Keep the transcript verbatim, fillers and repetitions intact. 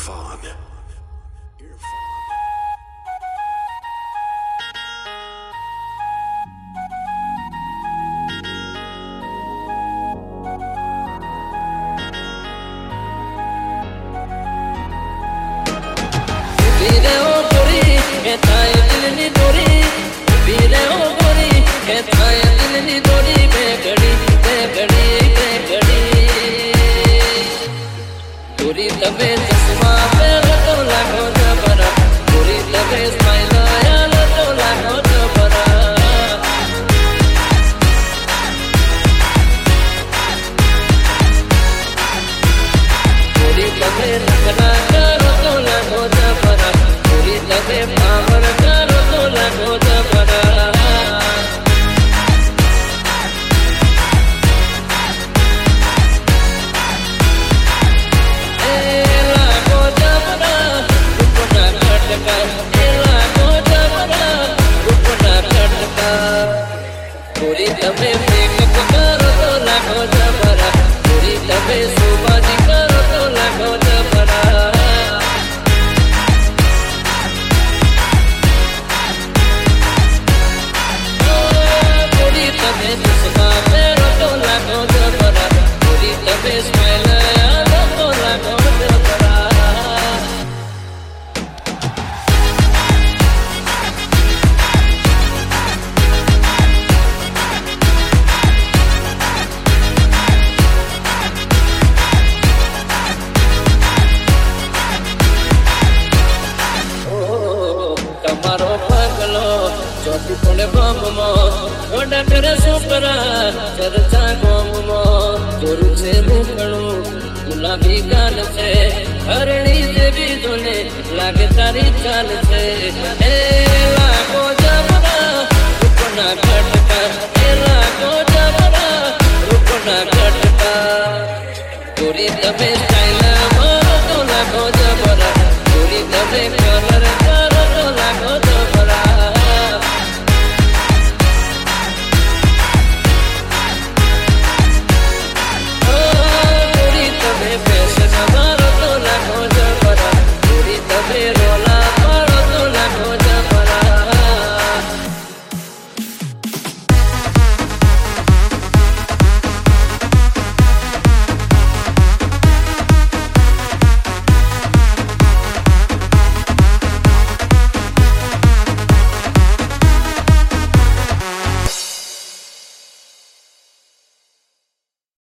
Earphone. Earphone. Vire o gori, ketaye dil ni dori. Vire o gori, ketaye dil ni dori. Begadi, begadi, begadi. Gori tabe chashma pe to lakho jabara. Gori tabe smile aaya to lakho jabara. Gori tabe rakhna karo to lakho jabara. Gori tabe power karo to lakho jabara. Gori tabe makeup karo to lakho jabara. Gori tabe subaji karo to lakho jabara. Gori tabe chashma pero to lakho jabara. Gori tabe smile aaya to lakho jabara. Tamaro paglo choti pone bammo oda kare supra charcha gommo toru se muklu gulabi gaal se harani se bhi dole lage tari chal se e lago jabara rukna katka e lago jabara rukna katka gori tabe style maro to lago jabara gori tabe color